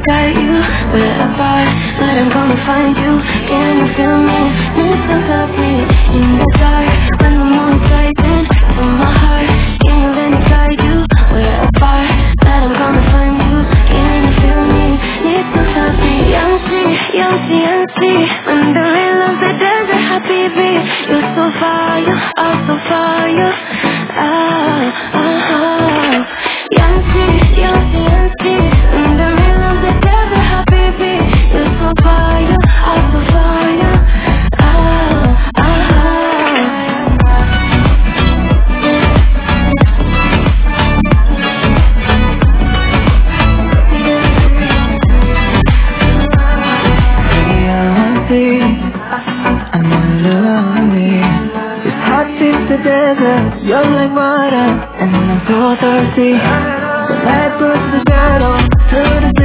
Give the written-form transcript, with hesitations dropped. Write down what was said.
got you wherever that I'm gonna find you. Can you feel me? Need to help me in the dark when the moon's rising in my heart. Can you let me guide you wherever that I'm gonna find you? Can you feel me? Need to help me. Young C, young C. When the rain loves the desert, habibi. You're so fire, oh so fire. Young C, young C. When the rain loves the desert, habibi. You're so fire, oh so fire. The desert, you're like water, and I'm so thirsty. The light puts the shadow to the